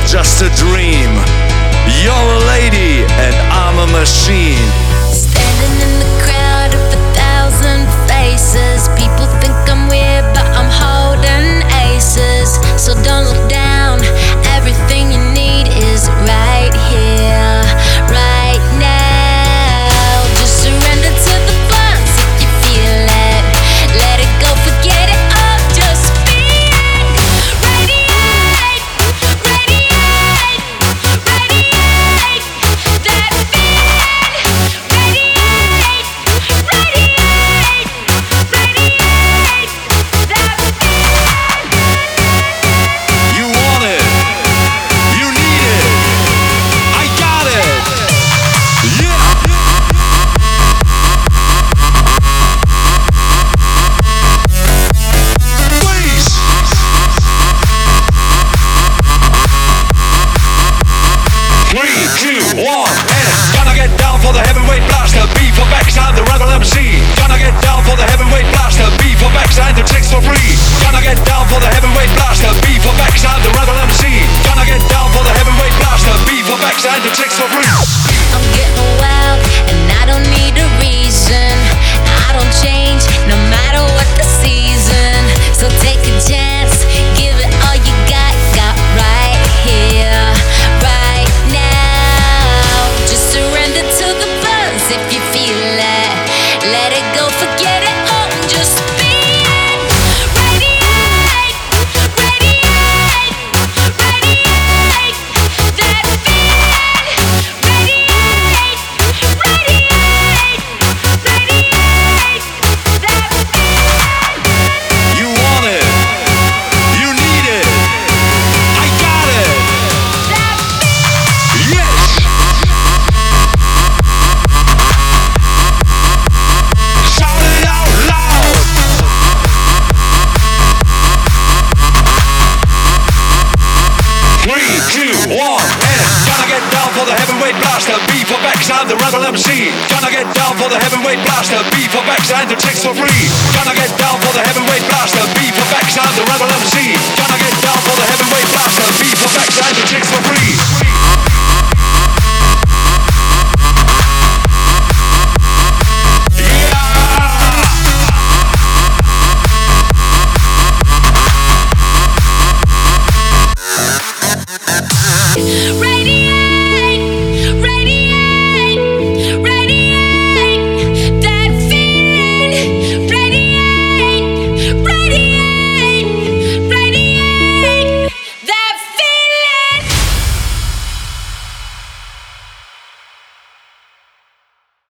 just a dream. You're a lady and I'm a machine. Standing in the crowd of 1,000 faces. People think I'm weird, but I'm holding aces. So don't look down, everything you need is right here, right now. Just surrender to the buzz if you feel it. Let it go, forget it all, just feel it. Radiate, radiate, radiate that feeling. Radiate, radiate, radiate that feeling. You want it, you need it, I got it. Yeah. Please. 3, 2, 1, and gonna get down for the heavyweight blaster. B for backside, the rebel MC. Gonna get down for the heavyweight blaster. B for backside, the chicks for free. Gonna get down for the heavyweight blaster. B for backside, the rebel MC. Gonna get down for the heavyweight blaster. B for backside, the chicks for free. I'm getting wild and I don't need a reason. I don't change no matter what the season. So take a chance, give it all you got right here, right now. Just surrender to the buzz if you feel it. Let it go, forget it all, just feel it. Radiate, radiate, radiate that feeling. Radiate, radiate, radiate that feeling. You want it, you need it, I got it. That feeling. Yes. Shout it out loud. 3, 2, 1, and gonna get down for the heavyweight blaster. B for backside, the rebel MC. Gonna get down for the heavyweight blaster. B for backside, the chicks for free. Gonna get down for the heavyweight blaster. B for backside, the rebel MC.